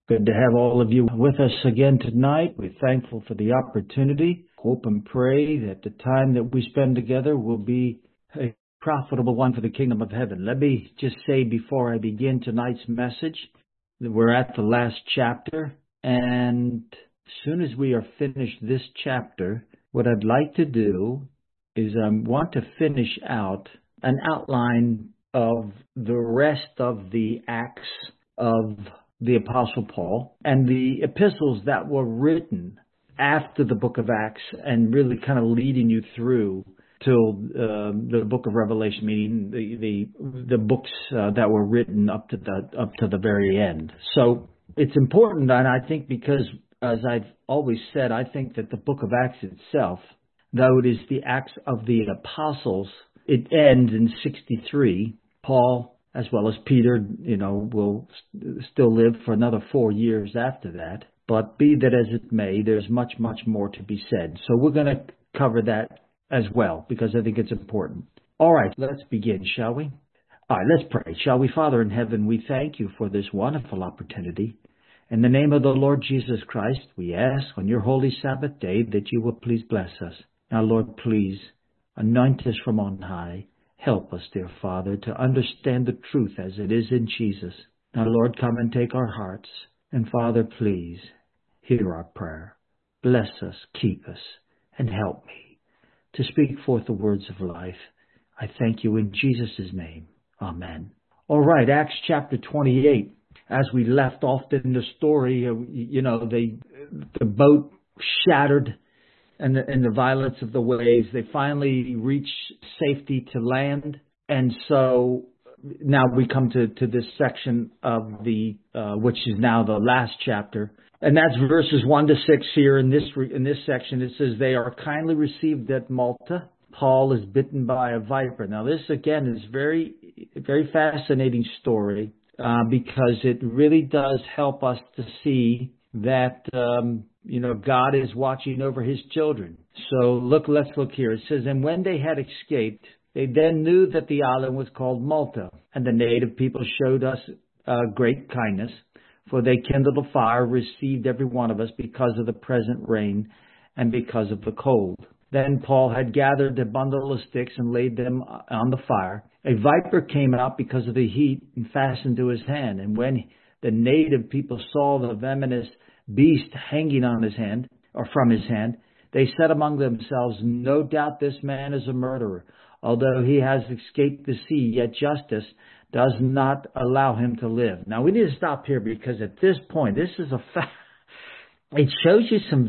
Good to have all of you with us again tonight. We're thankful for the opportunity. Hope and pray that the time that we spend together will be a profitable one for the kingdom of heaven. Let me just say before I begin tonight's message that we're at the last chapter, and as soon as we are finished this chapter, what I'd like to do is I want to finish out an outline of the rest of the Acts of the Apostle Paul and the epistles that were written after the book of Acts, and really kind of leading you through till the book of Revelation, meaning the books that were written up to the very end. So it's important, and I think because, as I've always said, I think that the book of Acts itself, though it is the Acts of the Apostles, it ends in 63. Paul, as well as Peter, will still live for another 4 years after that. But be that as it may, there's much, much more to be said. So we're going to cover that as well, because I think it's important. All right, let's begin, shall we? All right, let's pray, shall we? Father in heaven, we thank you for this wonderful opportunity. In the name of the Lord Jesus Christ, we ask on your holy Sabbath day that you will please bless us. Now, Lord, please anoint us from on high. Help us, dear Father, to understand the truth as it is in Jesus. Now, Lord, come and take our hearts. And Father, please hear our prayer. Bless us, keep us, and help me to speak forth the words of life. I thank you in Jesus' name. Amen. All right, Acts chapter 28. As we left off in the story, the boat shattered and the violence of the waves, they finally reach safety to land. And so now we come to this section of which is now the last chapter. And that's verses 1 to 6 here in this section. It says, they are kindly received at Malta. Paul is bitten by a viper. Now this again is very, very fascinating story because it really does help us to see that, God is watching over his children. So let's look here. It says, and when they had escaped, they then knew that the island was called Malta, and the native people showed us great kindness, for they kindled a fire, received every one of us because of the present rain and because of the cold. Then Paul had gathered a bundle of sticks and laid them on the fire. A viper came out because of the heat and fastened to his hand. And when the native people saw the venomous beast hanging on his hand, or from his hand, they said among themselves, no doubt this man is a murderer. Although he has escaped the sea, yet justice does not allow him to live. Now we need to stop here, because at this point, this is a fact. It shows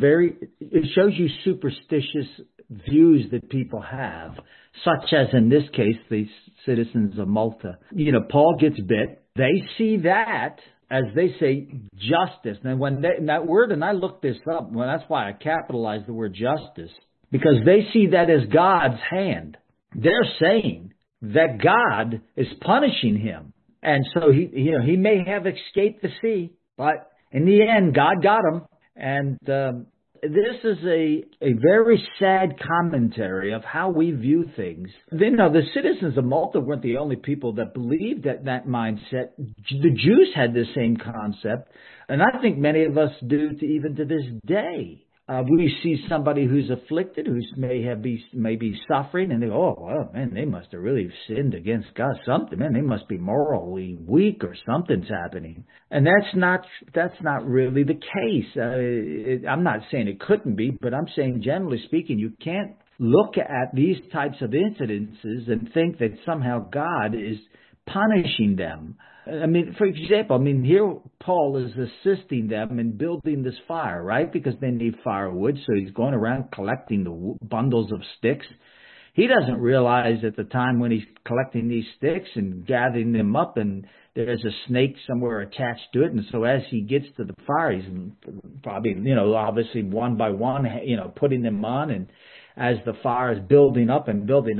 you superstitious views that people have, such as in this case, the citizens of Malta. Paul gets bit. They see that, as they say, justice. And that word, and I looked this up, that's why I capitalized the word justice, because they see that as God's hand. They're saying that God is punishing him. And so he may have escaped the sea, but in the end, God got him. And this is a very sad commentary of how we view things. The citizens of Malta weren't the only people that believed that mindset. The Jews had the same concept, and I think many of us do even to this day. We see somebody who's afflicted, who may be suffering, and they go, oh, well, man, they must have really sinned against God. Something, man, they must be morally weak, or something's happening. And that's not really the case. I'm not saying it couldn't be, but I'm saying, generally speaking, you can't look at these types of incidences and think that somehow God is punishing them. For example, here Paul is assisting them in building this fire, right? Because they need firewood, so he's going around collecting the bundles of sticks. He doesn't realize at the time when he's collecting these sticks and gathering them up, and there's a snake somewhere attached to it. And so as he gets to the fire, he's probably, obviously one by one, putting them on. And as the fire is building up,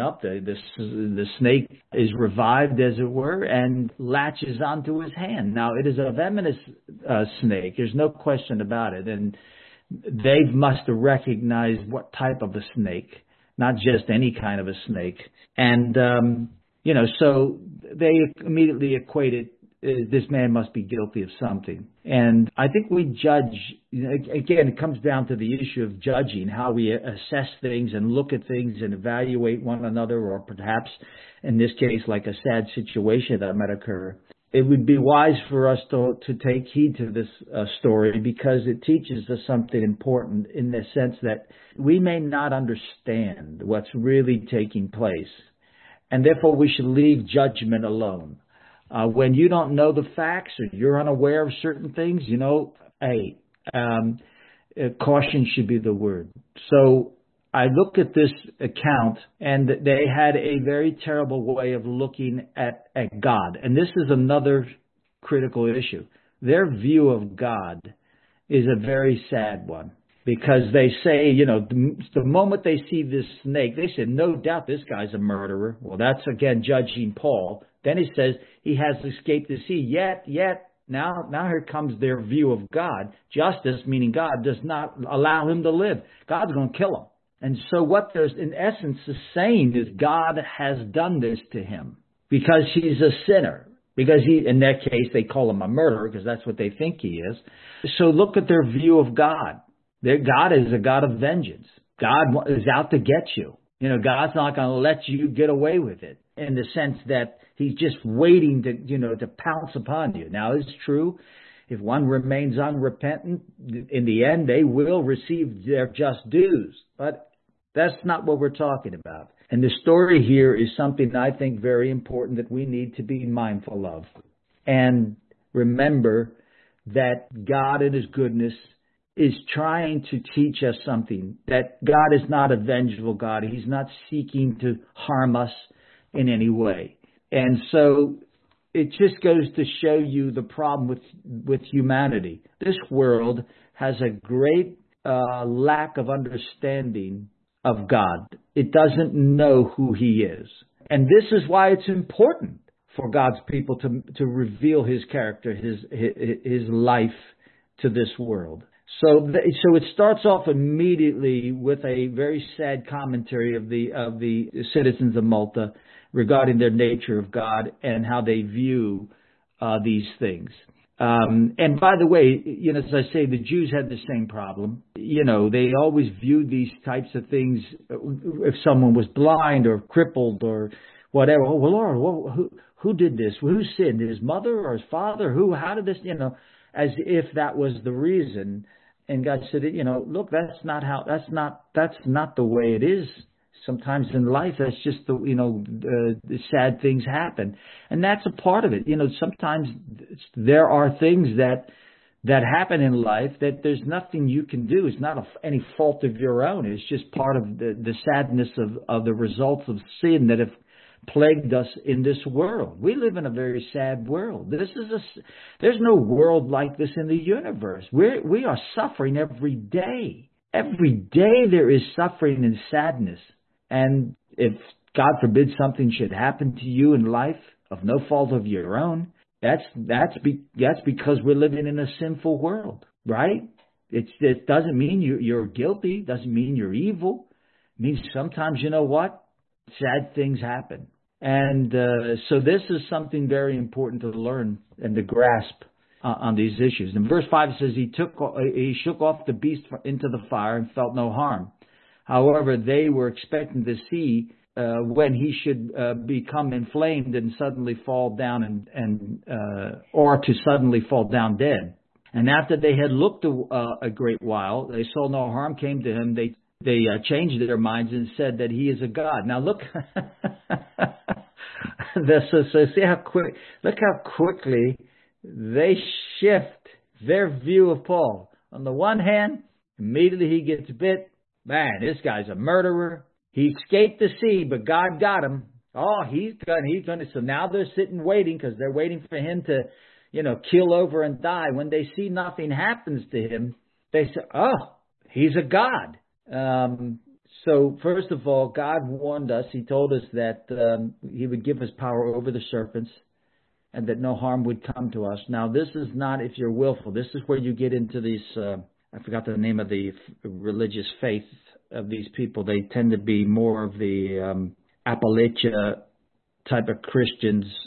the snake is revived, as it were, and latches onto his hand. Now, it is a venomous snake. There's no question about it. And they must have recognized what type of a snake, not just any kind of a snake. And, so they immediately equated this man must be guilty of something. And I think we judge, again, it comes down to the issue of judging, how we assess things and look at things and evaluate one another, or perhaps in this case, like a sad situation that might occur. It would be wise for us to take heed to this story, because it teaches us something important in the sense that we may not understand what's really taking place, and therefore we should leave judgment alone. When you don't know the facts or you're unaware of certain things, caution should be the word. So I look at this account, and they had a very terrible way of looking at God. And this is another critical issue. Their view of God is a very sad one, because they say, the moment they see this snake, they said, no doubt this guy's a murderer. Well, that's, again, judging Paul. Then he says he has escaped the sea. Yet, now here comes their view of God. Justice, meaning God, does not allow him to live. God's going to kill him. And so what there's in essence is saying is God has done this to him because he's a sinner. Because in that case, they call him a murderer because that's what they think he is. So look at their view of God. God is a God of vengeance. God is out to get you. God's not going to let you get away with it, in the sense that he's just waiting to pounce upon you. Now, it's true. If one remains unrepentant, in the end, they will receive their just dues. But that's not what we're talking about. And the story here is something I think very important that we need to be mindful of. And remember that God in his goodness is trying to teach us something, that God is not a vengeful God. He's not seeking to harm us in any way. And so it just goes to show you the problem with humanity. This world has a great lack of understanding of God. It doesn't know who he is. And this is why it's important for God's people to reveal his character, his life to this world. So it starts off immediately with a very sad commentary of the citizens of Malta regarding their nature of God and how they view these things. And by the way, as I say, the Jews had the same problem. They always viewed these types of things. If someone was blind or crippled or whatever, oh, well, Lord, who did this? Who sinned? His mother or his father? How did this, as if that was the reason. And God said, look, that's not the way it is. Sometimes in life, that's just the sad things happen, and that's a part of it. Sometimes there are things that happen in life that there's nothing you can do. It's not any fault of your own. It's just part of the sadness of the results of sin that have plagued us in this world. We live in a very sad world. There's no world like this in the universe. We are suffering every day. Every day there is suffering and sadness. And if, God forbid, something should happen to you in life of no fault of your own, that's because we're living in a sinful world, right? It doesn't mean you're guilty. Doesn't mean you're evil. It means sometimes, sad things happen. And so this is something very important to learn and to grasp on these issues. In verse 5 it says, he shook off the beast into the fire and felt no harm. However, they were expecting to see when he should become inflamed and suddenly fall down or to suddenly fall down dead. And after they had looked a great while, they saw no harm came to him. They changed their minds and said that he is a god. Now look, see look how quickly they shift their view of Paul. On the one hand, immediately he gets bit. Man, this guy's a murderer. He escaped the sea, but God got him. Oh, he's gonna. So now they're sitting waiting because they're waiting for him to, keel over and die. When they see nothing happens to him, they say, oh, he's a god. So first of all, God warned us. He told us that he would give us power over the serpents and that no harm would come to us. Now, this is not if you're willful. This is where you get into these, I forgot the name of the religious faith of these people. They tend to be more of the Appalachia type of Christians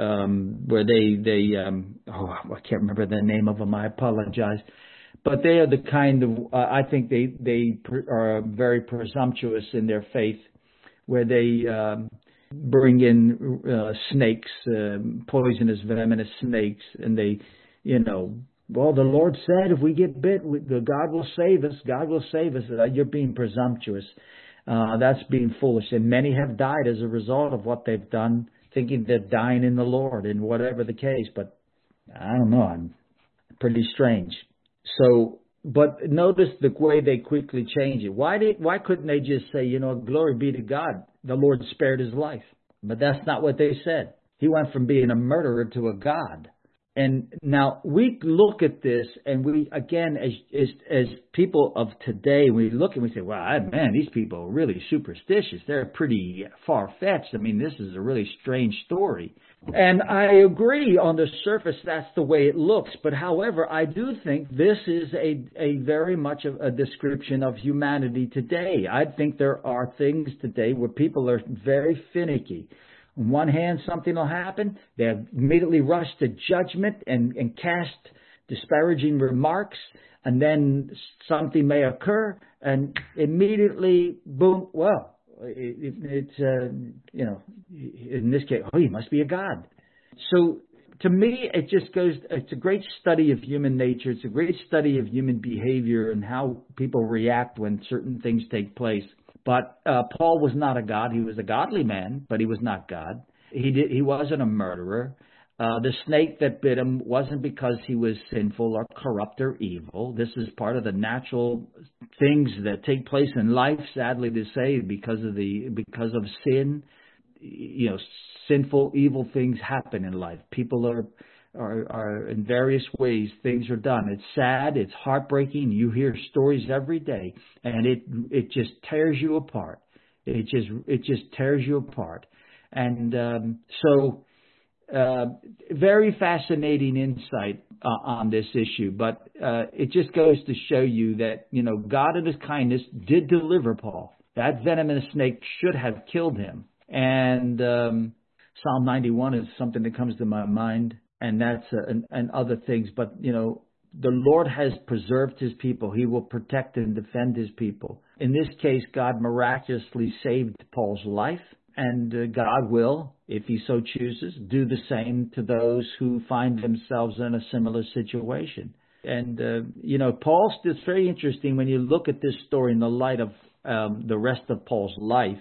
where I can't remember the name of them. I apologize. But they are the kind of, I think they are very presumptuous in their faith, where they bring in snakes, poisonous, venomous snakes, and they, well, the Lord said if we get bit, God will save us. God will save us. You're being presumptuous. That's being foolish. And many have died as a result of what they've done, thinking they're dying in the Lord, and whatever the case. But I don't know. I'm pretty strange. So, but notice the way they quickly change it. Why couldn't they just say, glory be to God, the Lord spared his life? But that's not what they said. He went from being a murderer to a God. And now we look at this, and we, again, as people of today, we look and we say, wow, man, these people are really superstitious. They're pretty far-fetched. I mean, this is a really strange story. And I agree on the surface that's the way it looks. But however, I do think this is a very much of a description of humanity today. I think there are things today where people are very finicky. On one hand, something will happen. They immediately rush to judgment and cast disparaging remarks. And then something may occur, and immediately, boom, well, it's in this case, he must be a god. So to me, it just goes, it's a great study of human nature. It's a great study of human behavior and how people react when certain things take place. But Paul was not a god. He was a godly man, but he was not God. He wasn't a murderer. The snake that bit him wasn't because he was sinful or corrupt or evil. This is part of the natural things that take place in life, sadly to say, because of sin. Sinful, evil things happen in life. People are in various ways, things are done. It's sad, it's heartbreaking. You hear stories every day, and it just tears you apart. It just tears you apart. And very fascinating insight on this issue. But it just goes to show you that, God in his kindness did deliver Paul. That venomous snake should have killed him. And Psalm 91 is something that comes to my mind. And that's and other things. But, the Lord has preserved his people. He will protect and defend his people. In this case, God miraculously saved Paul's life. And God will, if he so chooses, do the same to those who find themselves in a similar situation. And, Paul's, it's very interesting when you look at this story in the light of the rest of Paul's life.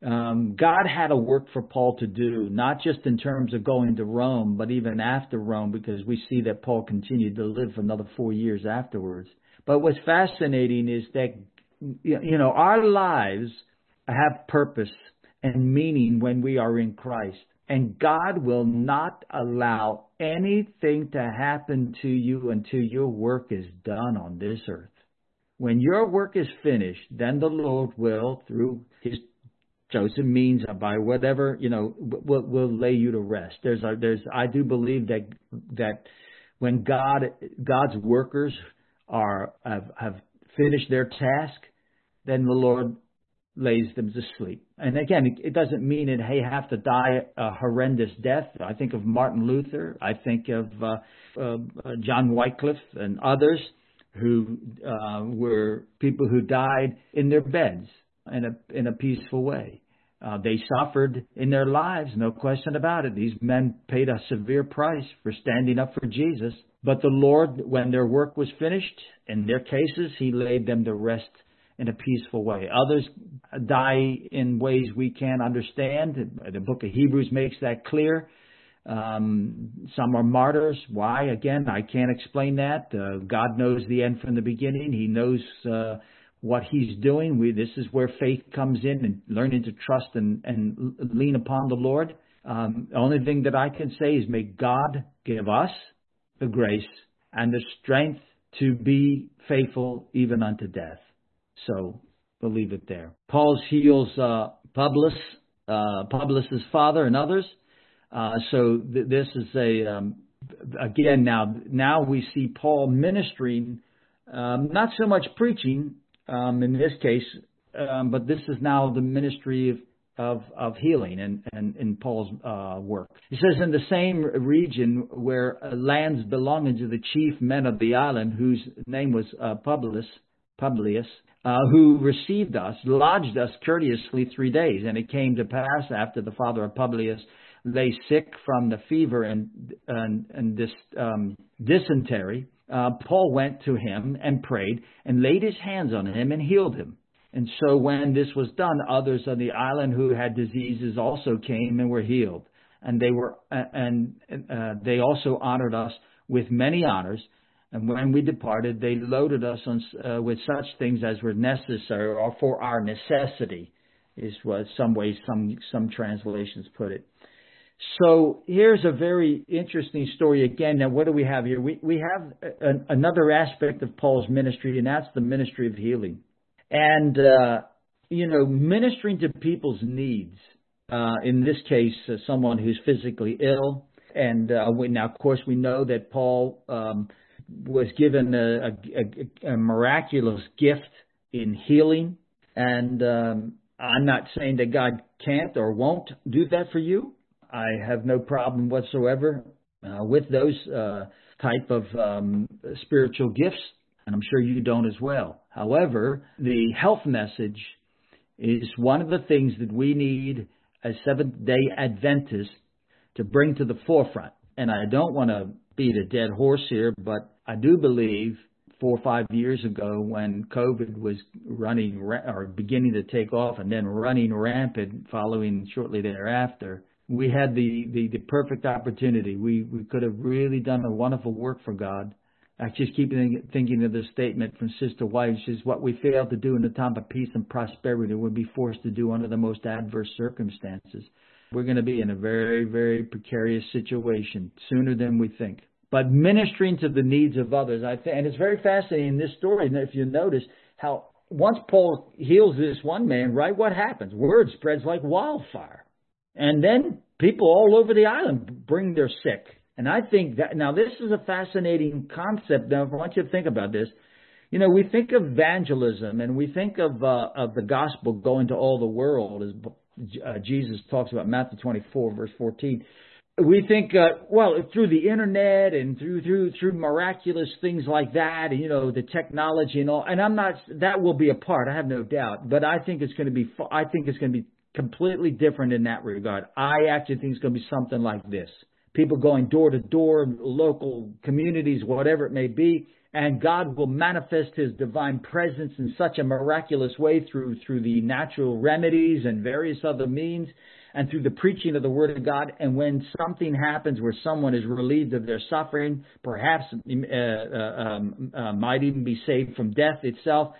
God had a work for Paul to do, not just in terms of going to Rome, but even after Rome, because we see that Paul continued to live for another 4 years afterwards. But what's fascinating is that, our lives have purpose and meaning when we are in Christ. And God will not allow anything to happen to you until your work is done on this earth. When your work is finished, then the Lord will, through his chosen means, by whatever, will lay you to rest. I do believe that when God's workers have finished their task, then the Lord lays them to sleep. And again, it doesn't mean that they have to die a horrendous death. I think of Martin Luther. I think of John Wycliffe and others who were people who died in their beds in a peaceful way. They suffered in their lives, no question about it. These men paid a severe price for standing up for Jesus. But the Lord, when their work was finished, in their cases, he laid them to rest in a peaceful way. Others die in ways we can't understand. The book of Hebrews makes that clear. Some are martyrs. Why? Again, I can't explain that. God knows the end from the beginning. He knows what he's doing. This is where faith comes in, and learning to trust and lean upon the Lord. The only thing that I can say is, may God give us the grace and the strength to be faithful even unto death. So we'll leave it there. Paul heals Publius' father and others. This is again, now we see Paul ministering, not so much preaching in this case, but this is now the ministry of healing and in Paul's work. He says, in the same region where lands belonging to the chief men of the island, whose name was Publius, who received us, lodged us courteously 3 days. And it came to pass, after the father of Publius lay sick from the fever and dysentery, Paul went to him and prayed and laid his hands on him and healed him. And so when this was done, others on the island who had diseases also came and were healed. And they also honored us with many honors. And when we departed, they loaded us with such things as were necessary, or for our necessity, is what some translations put it. So here's a very interesting story again. Now, what do we have here? We have another aspect of Paul's ministry, and that's the ministry of healing. And, ministering to people's needs, in this case, someone who's physically ill. And now, of course, we know that Paul was given a miraculous gift in healing. And I'm not saying that God can't or won't do that for you. I have no problem whatsoever with those type of spiritual gifts. And I'm sure you don't as well. However, the health message is one of the things that we need as Seventh-day Adventists to bring to the forefront. And I don't want to beat a dead horse here, but I do believe 4 or 5 years ago, when COVID was beginning to take off and then running rampant following shortly thereafter, we had the perfect opportunity. We could have really done a wonderful work for God. I just keep thinking of this statement from Sister White. She says, what we fail to do in the time of peace and prosperity, we'll be forced to do under the most adverse circumstances. We're going to be in a very, very precarious situation sooner than we think. But ministering to the needs of others, and it's very fascinating in this story, and if you notice how once Paul heals this one man, right, what happens? Word spreads like wildfire. And then people all over the island bring their sick. And I think that, now this is a fascinating concept. Now, I want you to think about this. We think of evangelism and we think of the gospel going to all the world, as Jesus talks about Matthew 24, verse 14. We think, through the internet and through miraculous things like that, and, the technology and all. And that will be a part, I have no doubt. But I think it's going to be completely different in that regard. I actually think it's going to be something like this. People going door to door, local communities, whatever it may be, and God will manifest His divine presence in such a miraculous way through the natural remedies and various other means, and through the preaching of the Word of God. And when something happens where someone is relieved of their suffering, perhaps might even be saved from death itself,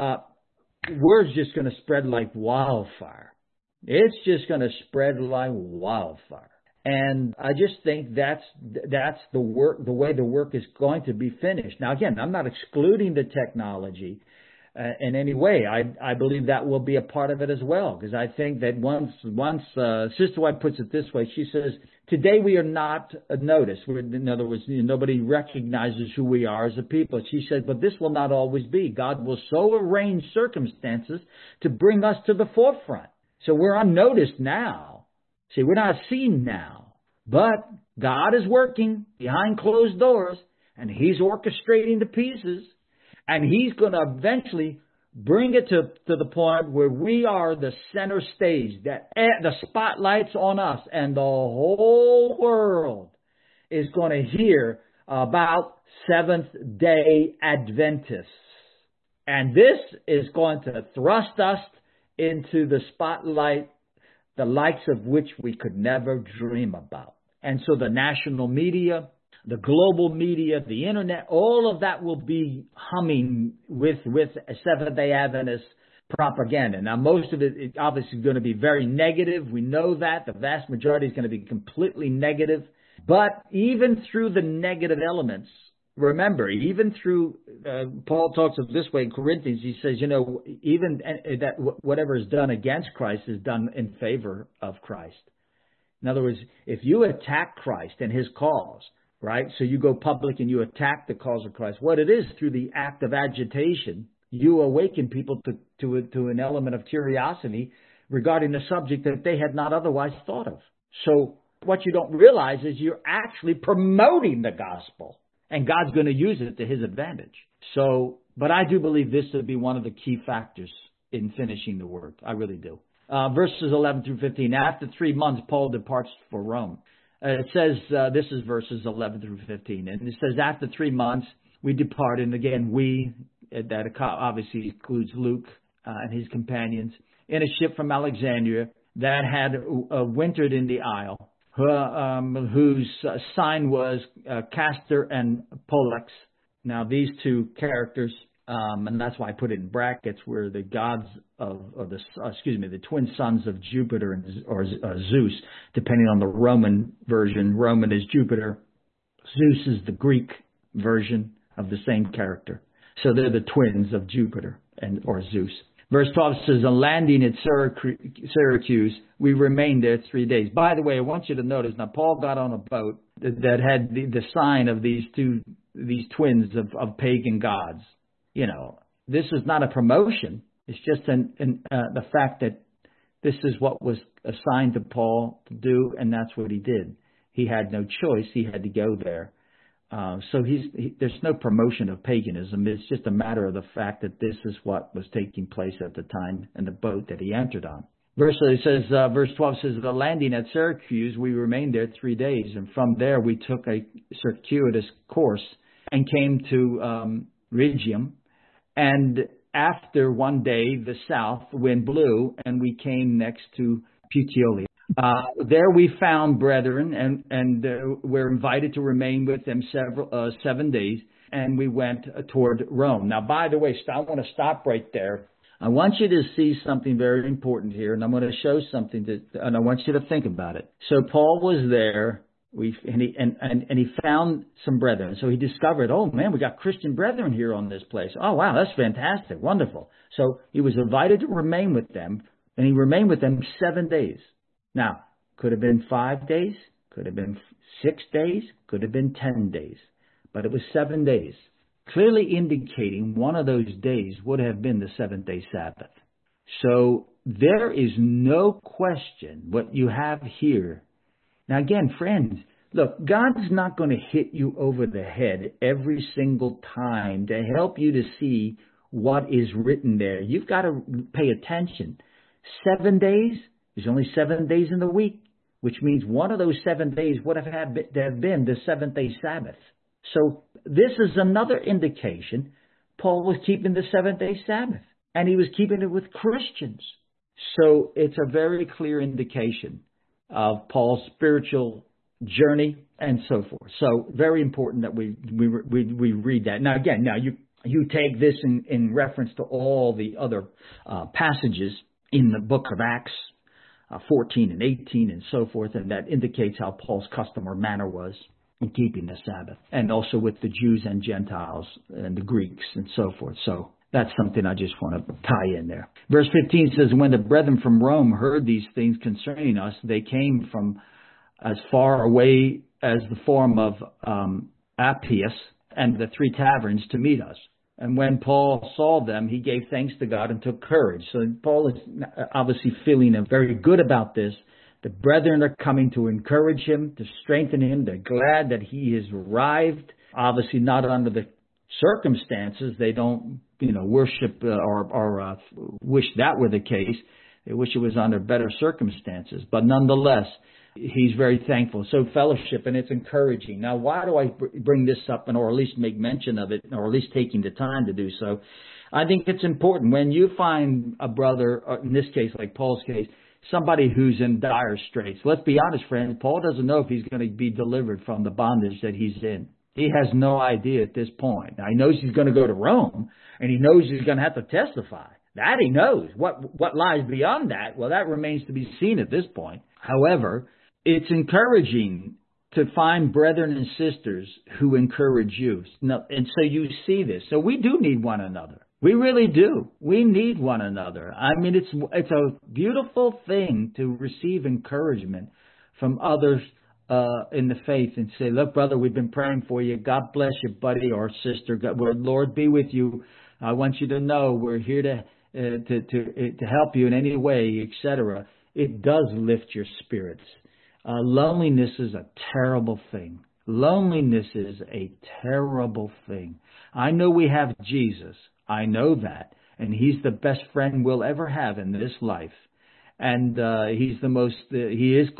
word's just going to spread like wildfire. It's just going to spread like wildfire. And I just think that's the work, the way the work is going to be finished. Now, again, I'm not excluding the technology in any way. I believe that will be a part of it as well, because I think that once Sister White puts it this way, she says, today we are not noticed. In other words, nobody recognizes who we are as a people. She said, but this will not always be. God will so arrange circumstances to bring us to the forefront. So we're unnoticed now. See, we're not seen now, but God is working behind closed doors, and He's orchestrating the pieces, and He's going to eventually bring it to the point where we are the center stage, that the spotlight's on us, and the whole world is going to hear about Seventh-day Adventists. And this is going to thrust us into the spotlight, the likes of which we could never dream about. And so the national media, the global media, the internet, all of that will be humming with Seventh-day Adventist propaganda. Now, most of it is obviously going to be very negative. We know that. The vast majority is going to be completely negative. But even through the negative elements, remember, even through, Paul talks of this way in Corinthians, he says, even that whatever is done against Christ is done in favor of Christ. In other words, if you attack Christ and His cause, right, so you go public and you attack the cause of Christ, what it is, through the act of agitation, you awaken people to an element of curiosity regarding a subject that they had not otherwise thought of. So what you don't realize is you're actually promoting the gospel, and God's going to use it to his advantage. So, but I do believe this would be one of the key factors in finishing the work. I really do. Verses 11 through 15. After 3 months, Paul departs for Rome. It says, this is verses 11 through 15. And it says, after 3 months, we departed. And again, that obviously includes Luke and his companions, in a ship from Alexandria that had wintered in the Isle, whose sign was Castor and Pollux. Now, these two characters, and that's why I put it in brackets, were the gods the twin sons of Jupiter or Zeus, depending on the Roman version. Roman is Jupiter. Zeus is the Greek version of the same character. So they're the twins of Jupiter or Zeus. Verse 12 says, on landing at Syracuse, we remained there 3 days. By the way, I want you to notice, now Paul got on a boat that had the sign of these twins of pagan gods. You know, this is not a promotion. It's just the fact that this is what was assigned to Paul to do, and that's what he did. He had no choice. He had to go there. So there's no promotion of paganism. It's just a matter of the fact that this is what was taking place at the time in the boat that he entered on. Verse 12 says, the landing at Syracuse, we remained there 3 days. And from there, we took a circuitous course and came to Rhegium. And after 1 day, the south wind blew, and we came next to Puteoli. There we found brethren, and were invited to remain with them 7 days, and we went toward Rome. Now, by the way, I want to stop right there. I want you to see something very important here, and I'm going to show something and I want you to think about it. So Paul was there, and he found some brethren. So he discovered, oh man, we got Christian brethren here on this place. Oh wow, that's fantastic, wonderful. So he was invited to remain with them, and he remained with them 7 days. Now, could have been 5 days, could have been 6 days, could have been 10 days, but it was 7 days, clearly indicating one of those days would have been the seventh-day Sabbath. So there is no question what you have here. Now, again, friends, look, God's not going to hit you over the head every single time to help you to see what is written there. You've got to pay attention. 7 days? There's only 7 days in the week, which means one of those 7 days would have had to have been the seventh-day Sabbath. So this is another indication Paul was keeping the seventh-day Sabbath, and he was keeping it with Christians. So it's a very clear indication of Paul's spiritual journey and so forth. So very important that we read that. Now, again, you take this in reference to all the other passages in the book of Acts, 14 and 18 and so forth, and that indicates how Paul's custom or manner was in keeping the Sabbath, and also with the Jews and Gentiles and the Greeks and so forth. So that's something I just want to tie in there. Verse 15 says, when the brethren from Rome heard these things concerning us, they came from as far away as the Forum of Appius and the Three Taverns to meet us. And when Paul saw them, he gave thanks to God and took courage. So Paul is obviously feeling very good about this. The brethren are coming to encourage him, to strengthen him. They're glad that he has arrived. Obviously not under the circumstances. They don't, worship or wish that were the case. They wish it was under better circumstances. But nonetheless, he's very thankful. So fellowship, and it's encouraging. Now, why do I bring this up, or at least make mention of it, or at least taking the time to do so? I think it's important when you find a brother, or in this case, like Paul's case, somebody who's in dire straits. Let's be honest, friends. Paul doesn't know if he's going to be delivered from the bondage that he's in. He has no idea at this point. Now, he knows he's going to go to Rome, and he knows he's going to have to testify. That he knows. What lies beyond that, well, that remains to be seen at this point. However, it's encouraging to find brethren and sisters who encourage you. And so you see this. So we do need one another. We really do. We need one another. I mean, it's a beautiful thing to receive encouragement from others in the faith and say, look, brother, we've been praying for you. God bless you, buddy or sister. God, Lord be with you. I want you to know we're here to to help you in any way, etc., it does lift your spirits. Loneliness is a terrible thing. Loneliness is a terrible thing. I know we have Jesus. I know that. And He's the best friend we'll ever have in this life. And He's the most, He is,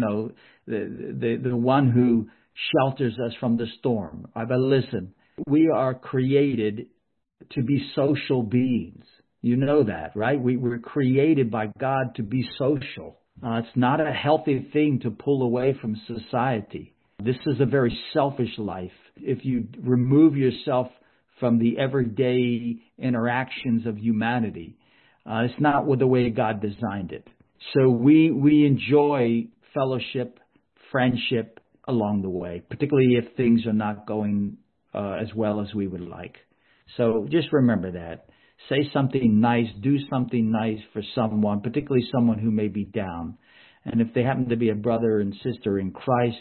the one who shelters us from the storm. But listen, we are created to be social beings. You know that, right? We're created by God to be social. It's not a healthy thing to pull away from society. This is a very selfish life. If you remove yourself from the everyday interactions of humanity, it's not the way God designed it. So we enjoy fellowship, friendship along the way, particularly if things are not going as well as we would like. So just remember that. Say something nice, do something nice for someone, particularly someone who may be down. And if they happen to be a brother and sister in Christ,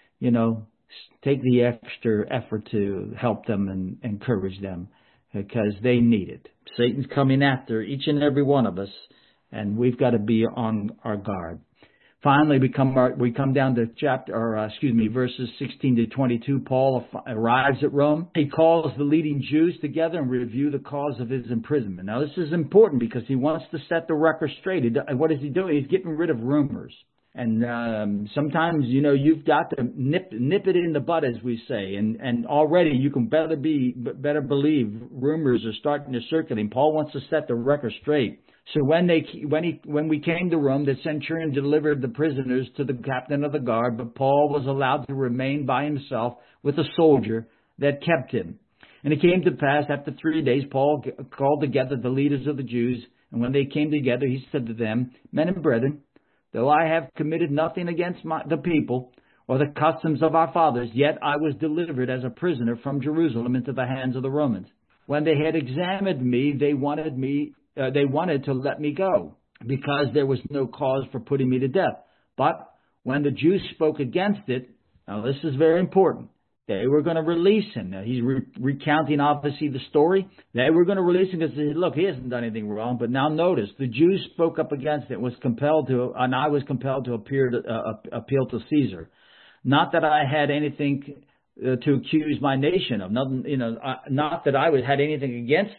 take the extra effort to help them and encourage them because they need it. Satan's coming after each and every one of us, and we've got to be on our guard. Finally, we come down to verses 16 to 22. Paul arrives at Rome. He calls the leading Jews together and review the cause of his imprisonment. Now, this is important because he wants to set the record straight. What is he doing? He's getting rid of rumors. And sometimes, you've got to nip it in the bud, as we say. And already you can better believe rumors are starting to circulate. Paul wants to set the record straight. So when we came to Rome, the centurion delivered the prisoners to the captain of the guard, but Paul was allowed to remain by himself with a soldier that kept him. And it came to pass, after 3 days, Paul called together the leaders of the Jews, and when they came together, he said to them, "Men and brethren, though I have committed nothing against the people or the customs of our fathers, yet I was delivered as a prisoner from Jerusalem into the hands of the Romans. When they had examined me, they wanted to let me go, because there was no cause for putting me to death. But when the Jews spoke against it," now this is very important, they were going to release him. Now he's recounting, obviously, the story. They were going to release him because they said, look, he hasn't done anything wrong. But now notice, the Jews spoke up against it, and I was compelled to appeal to Caesar. Not that I had anything to accuse my nation of, nothing, not that I had anything against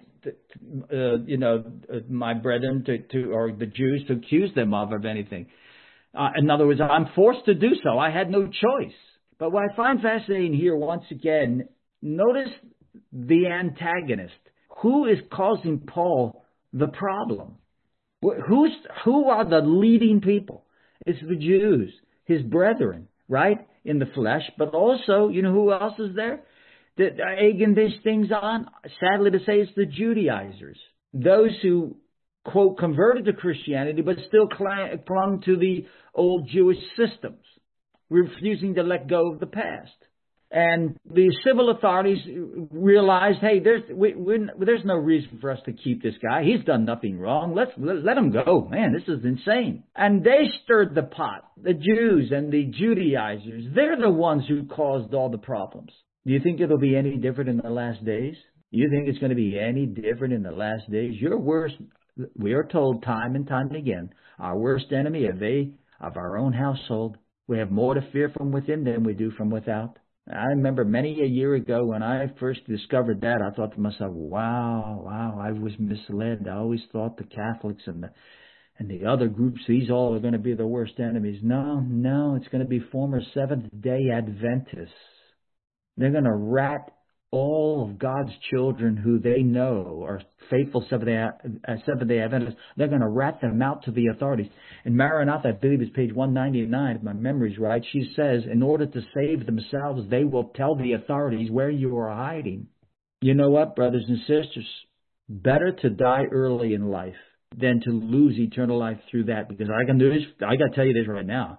my brethren or the Jews to accuse them of anything. In other words, I'm forced to do so. I had no choice. But what I find fascinating here, once again, notice the antagonist. Who is causing Paul the problem? Who are the leading people? It's the Jews, his brethren, right, in the flesh. But also, who else is there that are egging these things on? Sadly to say, it's the Judaizers. Those who, quote, converted to Christianity, but still clung to the old Jewish systems, refusing to let go of the past. And the civil authorities realized, hey, there's no reason for us to keep this guy. He's done nothing wrong. Let him go. Man, this is insane. And they stirred the pot. The Jews and the Judaizers, they're the ones who caused all the problems. Do you think it'll be any different in the last days? You think it's going to be any different in the last days? Your worst, we are told time and time again, our worst enemy are they of our own household. We have more to fear from within than we do from without. I remember many a year ago when I first discovered that, I thought to myself, wow, I was misled. I always thought the Catholics and the other groups, these all are going to be the worst enemies. No, it's going to be former Seventh-day Adventists. They're going to rat all of God's children who they know are faithful Seventh-day Adventists. They're going to rat them out to the authorities. In Maranatha, I believe it's page 199, if my memory's right, she says, in order to save themselves, they will tell the authorities where you are hiding. You know what, brothers and sisters? Better to die early in life than to lose eternal life through that. Because I got to tell you this right now.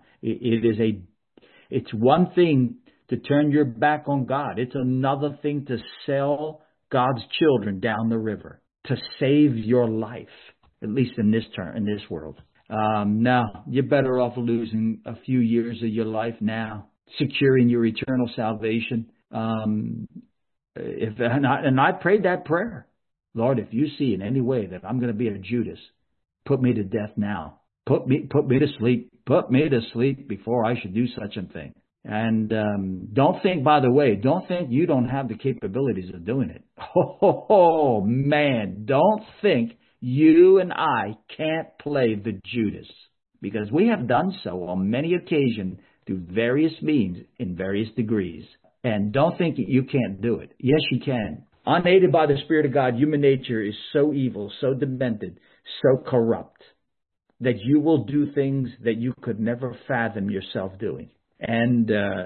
It's one thing to turn your back on God. It's another thing to sell God's children down the river to save your life, at least in this world. Now, you're better off losing a few years of your life now, securing your eternal salvation. And I prayed that prayer. Lord, if you see in any way that I'm going to be a Judas, put me to death now. Put me to sleep. Put me to sleep before I should do such a thing. And don't think, by the way, don't think you don't have the capabilities of doing it. Oh, man, don't think you and I can't play the Judas, because we have done so on many occasions through various means in various degrees. And don't think you can't do it. Yes, you can. Unaided by the Spirit of God, human nature is so evil, so demented, so corrupt, that you will do things that you could never fathom yourself doing. And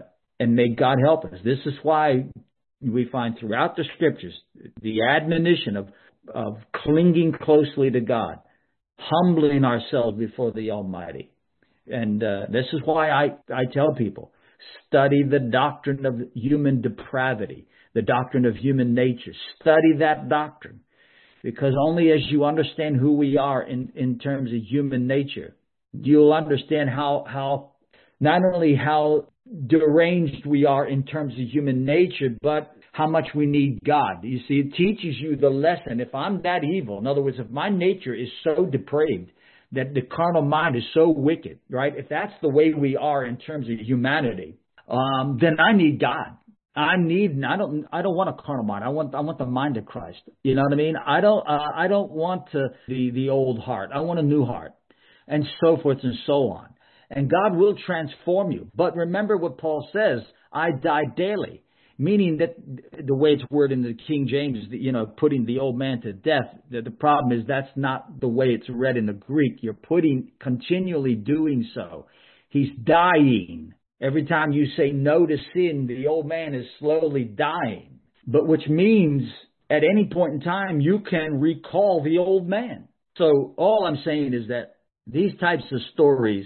may God help us. This is why we find throughout the Scriptures the admonition of clinging closely to God, humbling ourselves before the Almighty. And this is why I tell people, study the doctrine of human depravity, the doctrine of human nature. Study that doctrine, because only as you understand who we are in terms of human nature, you'll understand how not only how deranged we are in terms of human nature, but how much we need God. You see, it teaches you the lesson. If I'm that evil, in other words, if my nature is so depraved, that the carnal mind is so wicked, right? If that's the way we are in terms of humanity, then I need God. I don't want a carnal mind. I want the mind of Christ. You know what I mean? I don't want the old heart. I want a new heart, and so forth and so on. And God will transform you. But remember what Paul says, I die daily. Meaning that the way it's worded in the King James, putting the old man to death. The problem is that's not the way it's read in the Greek. You're continually doing so. He's dying. Every time you say no to sin, the old man is slowly dying. But which means at any point in time, you can recall the old man. So all I'm saying is that these types of stories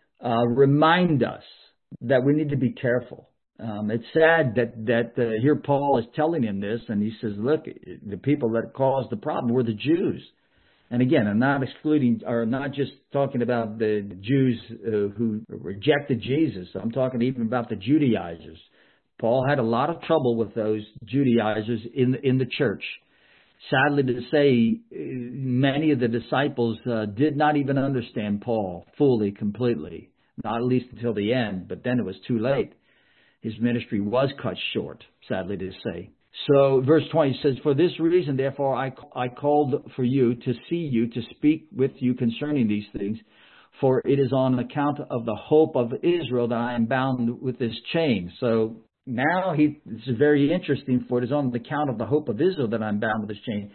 remind us that we need to be careful. It's sad that here Paul is telling him this, and he says, look, the people that caused the problem were the Jews. And again, I'm not excluding, or not just talking about the Jews who rejected Jesus. I'm talking even about the Judaizers. Paul had a lot of trouble with those Judaizers in the church. Sadly to say, many of the disciples did not even understand Paul fully, completely, not at least until the end, but then it was too late. His ministry was cut short, sadly to say. So verse 20 says, for this reason, therefore, I called for you to see you, to speak with you concerning these things, for it is on account of the hope of Israel that I am bound with this chain. So now this is very interesting, for it is on account of the hope of Israel that I'm bound with this chain.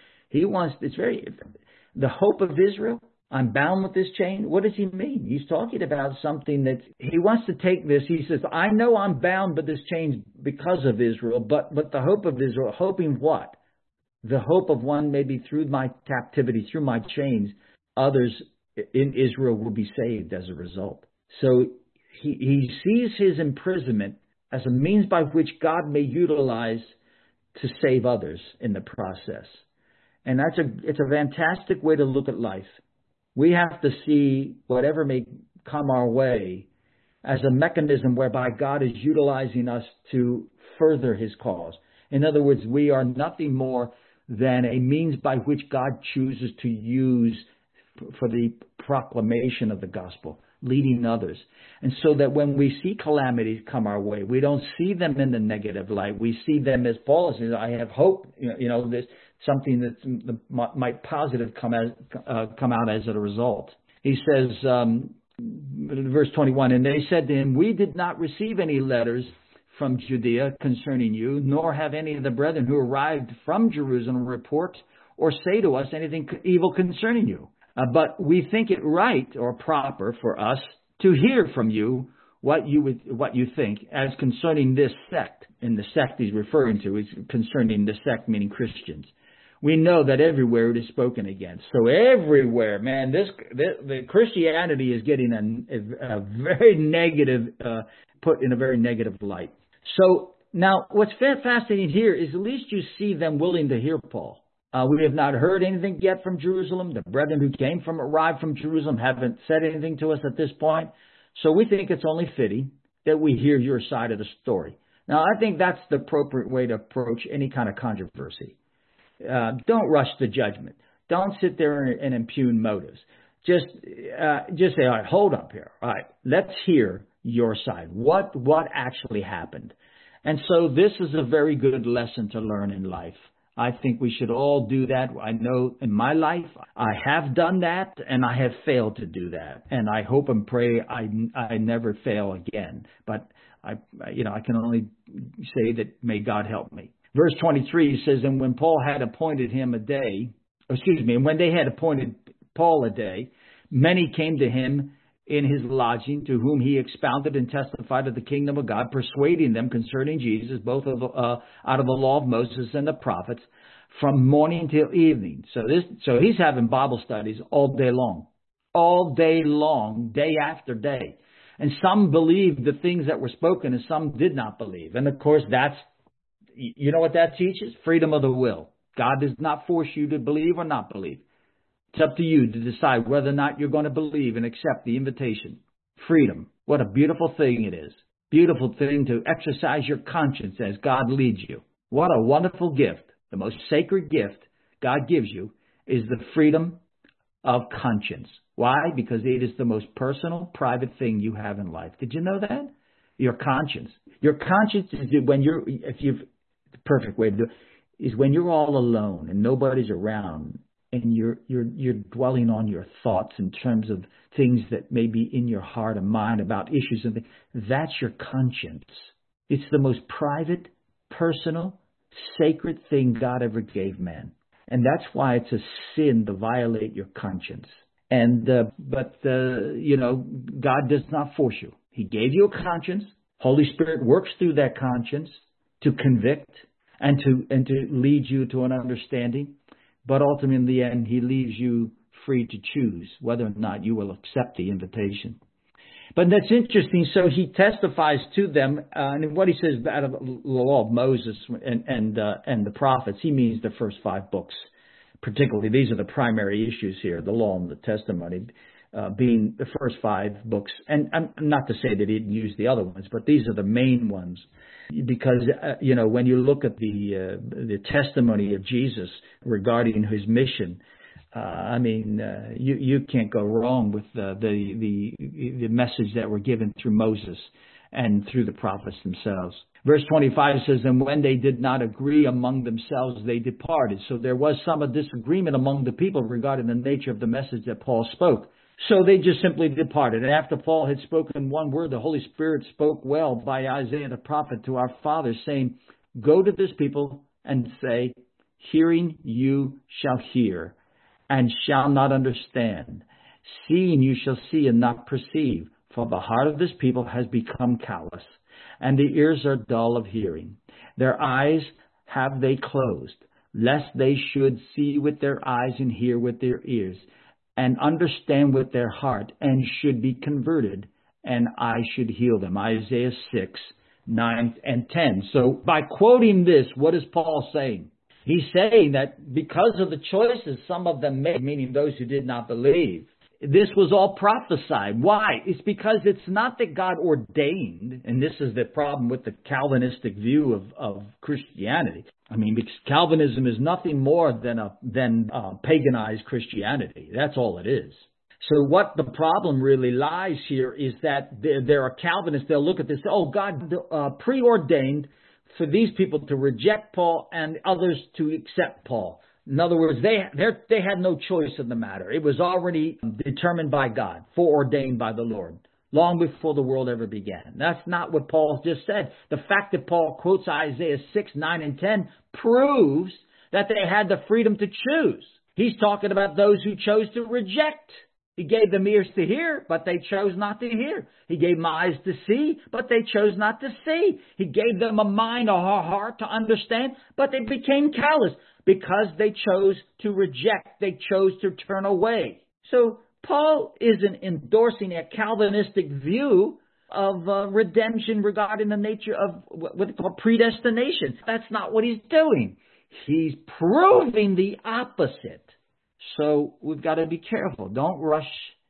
The hope of Israel, I'm bound with this chain. What does he mean? He's talking about something that he wants to take this. He says, I know I'm bound with this chain because of Israel, but the hope of Israel, hoping what? The hope of one, maybe through my captivity, through my chains, others in Israel will be saved as a result. So he sees his imprisonment as a means by which God may utilize to save others in the process. And it's a fantastic way to look at life. We have to see whatever may come our way as a mechanism whereby God is utilizing us to further his cause. In other words, we are nothing more than a means by which God chooses to use for the proclamation of the gospel, leading others. And so that when we see calamities come our way, we don't see them in the negative light. We see them, as Paul says, I have hope, this something that might positive come out as a result. He says, verse 21, and they said to him, we did not receive any letters from Judea concerning you, nor have any of the brethren who arrived from Jerusalem report or say to us anything evil concerning you. But we think it right or proper for us to hear from you what you think as concerning this sect. And the sect he's referring to is concerning the sect, meaning Christians. We know that everywhere it is spoken against. So everywhere, man, the Christianity is getting a very negative, put in a very negative light. So now what's fascinating here is at least you see them willing to hear Paul. We have not heard anything yet from Jerusalem. The brethren who arrived from Jerusalem haven't said anything to us at this point. So we think it's only fitting that we hear your side of the story. Now, I think that's the appropriate way to approach any kind of controversy. Don't rush to judgment. Don't sit there and impugn motives. Just say, all right, hold up here. All right, let's hear your side. What actually happened? And so this is a very good lesson to learn in life. I think we should all do that. I know in my life I have done that, and I have failed to do that. And I hope and pray I never fail again. But I can only say that may God help me. Verse 23 says, and when Paul had appointed him a day, and when they had appointed Paul a day, many came to him in his lodging, to whom he expounded and testified of the kingdom of God, persuading them concerning Jesus, both out of the law of Moses and the prophets, from morning till evening. So he's having Bible studies all day long, day after day. And some believed the things that were spoken, and some did not believe. And of course, you know what that teaches? Freedom of the will. God does not force you to believe or not believe. It's up to you to decide whether or not you're going to believe and accept the invitation. Freedom. What a beautiful thing it is. Beautiful thing to exercise your conscience as God leads you. What a wonderful gift. The most sacred gift God gives you is the freedom of conscience. Why? Because it is the most personal, private thing you have in life. Did you know that? Your conscience. Your conscience is the perfect way to do it is when you're all alone and nobody's around, and you're dwelling on your thoughts in terms of things that may be in your heart and mind about issues and things. That's your conscience. It's the most private, personal, sacred thing God ever gave man. And that's why it's a sin to violate your conscience. But God does not force you. He gave you a conscience. Holy Spirit works through that conscience to convict and to lead you to an understanding. But ultimately, in the end, he leaves you free to choose whether or not you will accept the invitation. But that's interesting. So he testifies to them, and what he says out of the law of Moses and the prophets, he means the first 5 books. Particularly, these are the primary issues here: the law and the testimony, being the first 5 books. And not to say that he didn't use the other ones, but these are the main ones. Because, when you look at the testimony of Jesus regarding his mission, you can't go wrong with the message that were given through Moses and through the prophets themselves. Verse 25 says, and when they did not agree among themselves, they departed. So there was some disagreement among the people regarding the nature of the message that Paul spoke. So they just simply departed. And after Paul had spoken one word, the Holy Spirit spoke well by Isaiah the prophet to our fathers, saying, go to this people and say, hearing you shall hear, and shall not understand. Seeing you shall see and not perceive. For the heart of this people has become callous, and the ears are dull of hearing. Their eyes have they closed, lest they should see with their eyes and hear with their ears, and understand with their heart, and should be converted, and I should heal them. Isaiah 6, 9, and 10. So by quoting this, what is Paul saying? He's saying that because of the choices some of them made, meaning those who did not believe, this was all prophesied. Why? It's because it's not that God ordained, and this is the problem with the Calvinistic view of Christianity. Because Calvinism is nothing more than paganized Christianity. That's all it is. So what the problem really lies here is that there are Calvinists. They'll look at this. Oh, God preordained for these people to reject Paul and others to accept Paul. In other words, they had no choice in the matter. It was already determined by God, foreordained by the Lord, long before the world ever began. That's not what Paul just said. The fact that Paul quotes Isaiah 6, 9, and 10 proves that they had the freedom to choose. He's talking about those who chose to reject. He gave them ears to hear, but they chose not to hear. He gave them eyes to see, but they chose not to see. He gave them a mind or a heart to understand, but they became callous because they chose to reject. They chose to turn away. So Paul isn't endorsing a Calvinistic view of redemption regarding the nature of what they call predestination. That's not what he's doing. He's proving the opposite. So we've got to be careful. Don't rush.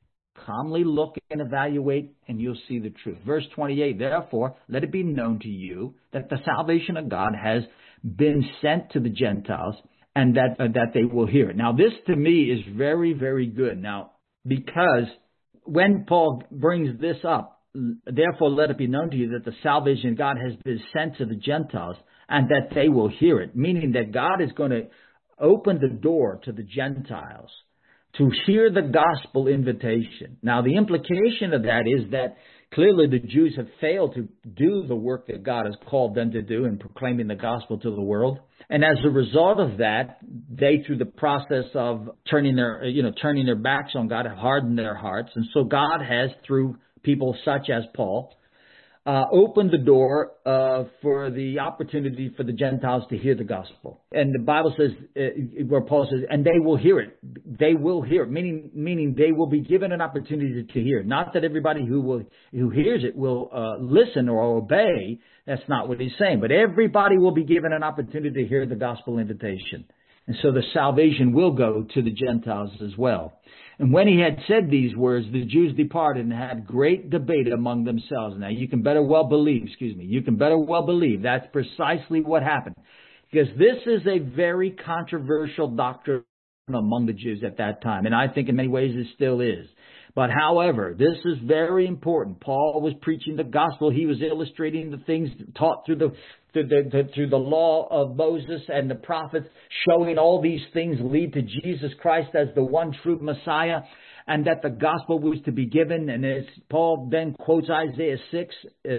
Calmly look and evaluate, and you'll see the truth. Verse 28, therefore, let it be known to you that the salvation of God has been sent to the Gentiles, and that they will hear it. Now, this to me is very, very good. Now, because when Paul brings this up, therefore let it be known to you that the salvation of God has been sent to the Gentiles, and that they will hear it, meaning that God is going to open the door to the Gentiles to hear the gospel invitation. Now, the implication of that is that clearly the Jews have failed to do the work that God has called them to do in proclaiming the gospel to the world. And as a result of that, they, through the process of turning their backs on God, have hardened their hearts. And so God has, through people such as Paul, opened the door for the opportunity for the Gentiles to hear the gospel. And the Bible says, where Paul says, and they will hear it. They will hear it, meaning they will be given an opportunity to hear. Not that everybody who hears it will listen or obey. That's not what he's saying. But everybody will be given an opportunity to hear the gospel invitation. And so the salvation will go to the Gentiles as well. And when he had said these words, the Jews departed and had great debate among themselves. Now, you can better well believe that's precisely what happened. Because this is a very controversial doctrine among the Jews at that time. And I think in many ways it still is. But however, this is very important. Paul was preaching the gospel. He was illustrating the things taught through the law of Moses and the prophets, showing all these things lead to Jesus Christ as the one true Messiah, and that the gospel was to be given. And as Paul then quotes Isaiah 6,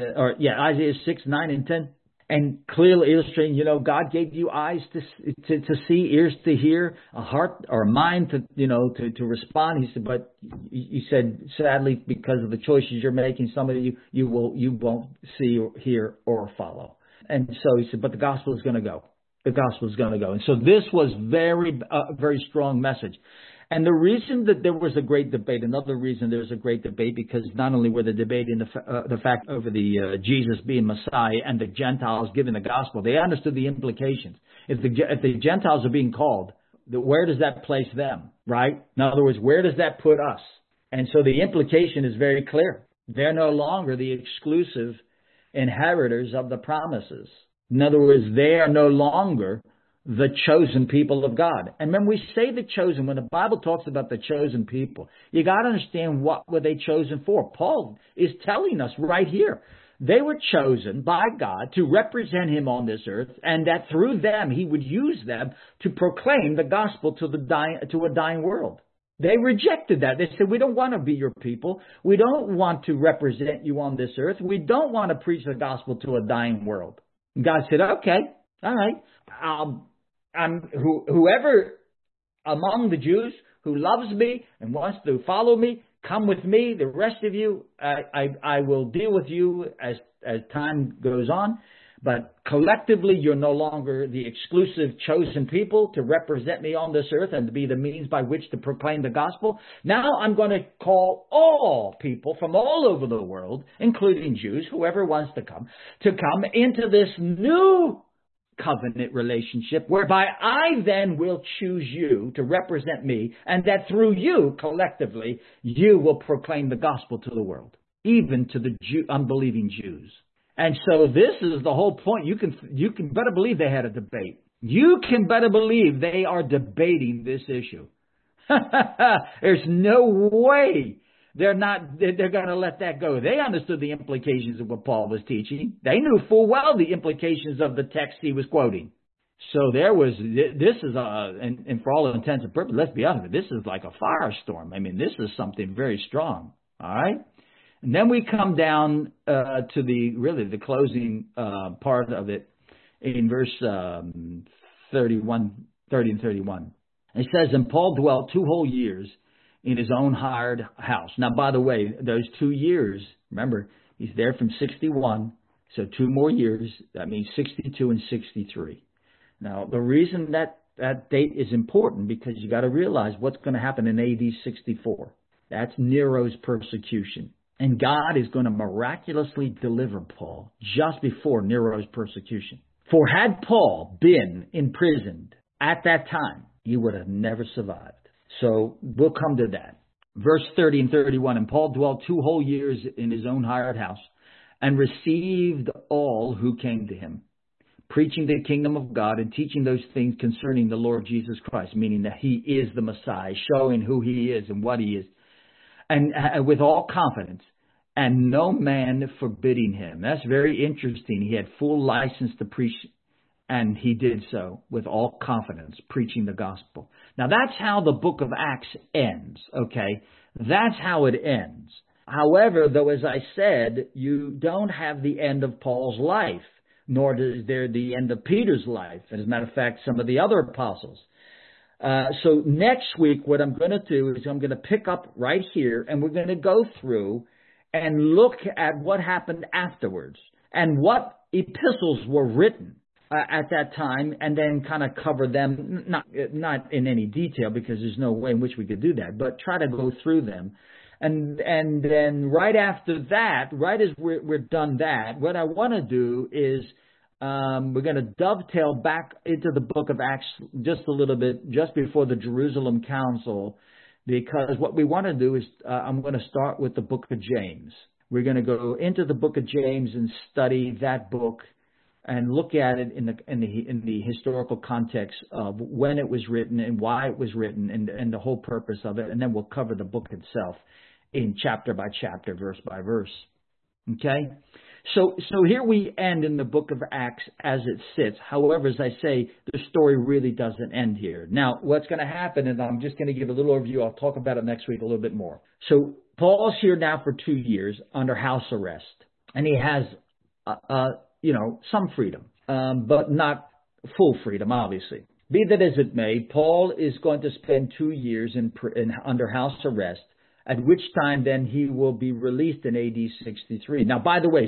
9 and 10. And clearly illustrating, God gave you eyes to see, ears to hear, a heart or a mind to respond. He said, but you said, sadly, because of the choices you're making, some of you won't see or hear or follow. And so he said, but the gospel is going to go. The gospel is going to go. And so this was very strong message. And the reason that there was a great debate, another reason there was a great debate, because not only were they debating the fact over the Jesus being Messiah and the Gentiles giving the gospel, they understood the implications. If the Gentiles are being called, where does that place them, right? In other words, where does that put us? And so the implication is very clear. They're no longer the exclusive inheritors of the promises. In other words, they are no longer the chosen people of God. And when we say the chosen, when the Bible talks about the chosen people, you got to understand what were they chosen for. Paul is telling us right here. They were chosen by God to represent him on this earth, and that through them he would use them to proclaim the gospel to a dying world. They rejected that. They said, we don't want to be your people. We don't want to represent you on this earth. We don't want to preach the gospel to a dying world. And God said, okay, all right. Whoever among the Jews who loves me and wants to follow me, come with me. The rest of you, I will deal with you as time goes on. But collectively, you're no longer the exclusive chosen people to represent me on this earth and to be the means by which to proclaim the gospel. Now I'm going to call all people from all over the world, including Jews, whoever wants to come into this new covenant relationship whereby I then will choose you to represent me, and that through you, collectively, you will proclaim the gospel to the world, even to the unbelieving Jews. And so this is the whole point. You can better believe they had a debate. You can better believe they are debating this issue. There's no way they're going to let that go. They understood the implications of what Paul was teaching. They knew full well the implications of the text he was quoting. So this is and for all intents and purposes, let's be honest, this is like a firestorm. I mean, this is something very strong. All right. And then we come down to the closing part of it in verse 30 and 31. It says, and Paul dwelt 2 whole years in his own hired house. Now, by the way, those 2 years, remember, he's there from 61, so 2 more years, that means 62 and 63. Now, the reason that date is important, because you got to realize what's going to happen in AD 64. That's Nero's persecution. And God is going to miraculously deliver Paul just before Nero's persecution. For had Paul been imprisoned at that time, he would have never survived. So we'll come to that. Verse 30 and 31, and Paul dwelt 2 whole years in his own hired house and received all who came to him, preaching the kingdom of God and teaching those things concerning the Lord Jesus Christ, meaning that he is the Messiah, showing who he is and what he is, and with all confidence, and no man forbidding him. That's very interesting. He had full license to preach, and he did so with all confidence, preaching the gospel. Now, that's how the book of Acts ends, okay? That's how it ends. However, though, as I said, you don't have the end of Paul's life, nor is there the end of Peter's life. As a matter of fact, some of the other apostles. So next week, what I'm going to do is I'm going to pick up right here, and we're going to go through and look at what happened afterwards and what epistles were written at that time, and then kind of cover them, not in any detail because there's no way in which we could do that, but try to go through them. And then right after that, right as we're done that, what I want to do is we're going to dovetail back into the book of Acts just a little bit, just before the Jerusalem Council, because what we want to do is I'm going to start with the book of James. We're going to go into the book of James and study that book and look at it in the historical context of when it was written and why it was written and the whole purpose of it, and then we'll cover the book itself in chapter by chapter, verse by verse. Okay? So here we end in the book of Acts as it sits. However, as I say, the story really doesn't end here. Now, what's going to happen, and I'm just going to give a little overview. I'll talk about it next week a little bit more. So Paul's here now for 2 years under house arrest, and he has some freedom, but not full freedom, obviously. Be that as it may, Paul is going to spend 2 years under house arrest, at which time then he will be released in AD 63. Now, by the way,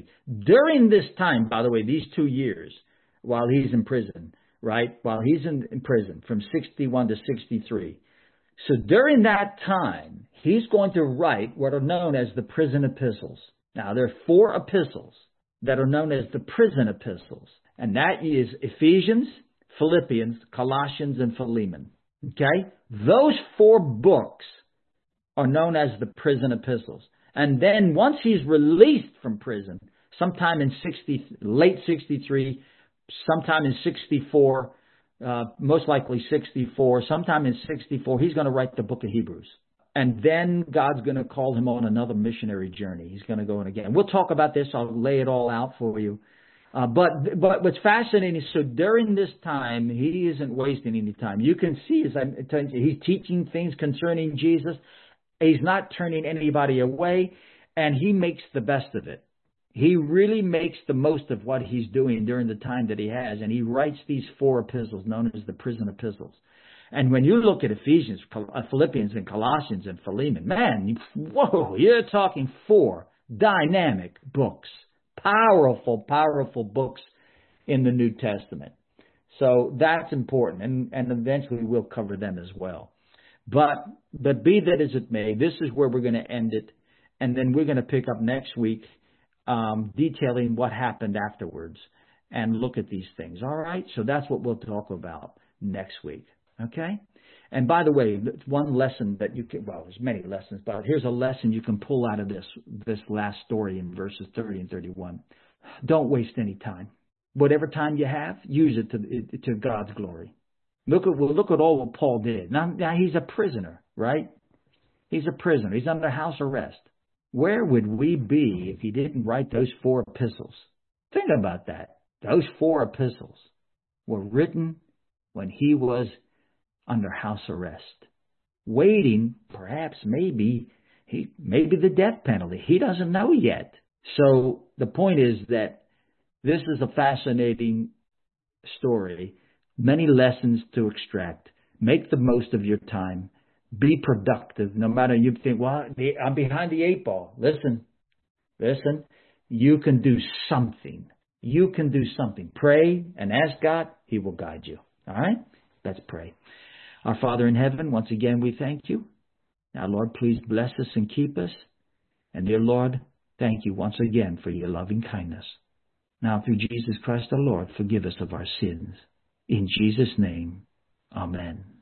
during this time, by the way, these 2 years, while he's in prison, right, while he's in prison from 61 to 63, so during that time, he's going to write what are known as the prison epistles. Now, there are 4 epistles that are known as the prison epistles. And that is Ephesians, Philippians, Colossians, and Philemon. Okay? Those 4 books are known as the prison epistles. And then once he's released from prison, sometime in late 63, sometime in 64, most likely 64, sometime in 64, he's going to write the book of Hebrews. And then God's going to call him on another missionary journey. He's going to go in again. We'll talk about this. I'll lay it all out for you. But what's fascinating is, so during this time, he isn't wasting any time. You can see, as I'm telling you, he's teaching things concerning Jesus. He's not turning anybody away, and he makes the best of it. He really makes the most of what he's doing during the time that he has, and he writes these 4 epistles known as the prison epistles. And when you look at Ephesians, Philippians, and Colossians, and Philemon, man, whoa, you're talking 4 dynamic books, powerful, powerful books in the New Testament. So that's important, and eventually we'll cover them as well. But be that as it may, this is where we're going to end it, and then we're going to pick up next week detailing what happened afterwards and look at these things. All right? So that's what we'll talk about next week. Okay? And by the way, one lesson that you can, well, there's many lessons, but here's a lesson you can pull out of this last story in verses 30 and 31. Don't waste any time. Whatever time you have, use it to God's glory. Look at all what Paul did. Now he's a prisoner, right? He's a prisoner. He's under house arrest. Where would we be if he didn't write those 4 epistles? Think about that. Those 4 epistles were written when he was under house arrest, waiting, perhaps, maybe the death penalty. He doesn't know yet. So the point is that this is a fascinating story. Many lessons to extract. Make the most of your time. Be productive. No matter you think, well, I'm behind the 8 ball. Listen. You can do something. You can do something. Pray and ask God. He will guide you. All right? Let's pray. Our Father in heaven, once again, we thank you. Now, Lord, please bless us and keep us. And dear Lord, thank you once again for your loving kindness. Now, through Jesus Christ our Lord, forgive us of our sins. In Jesus' name, amen.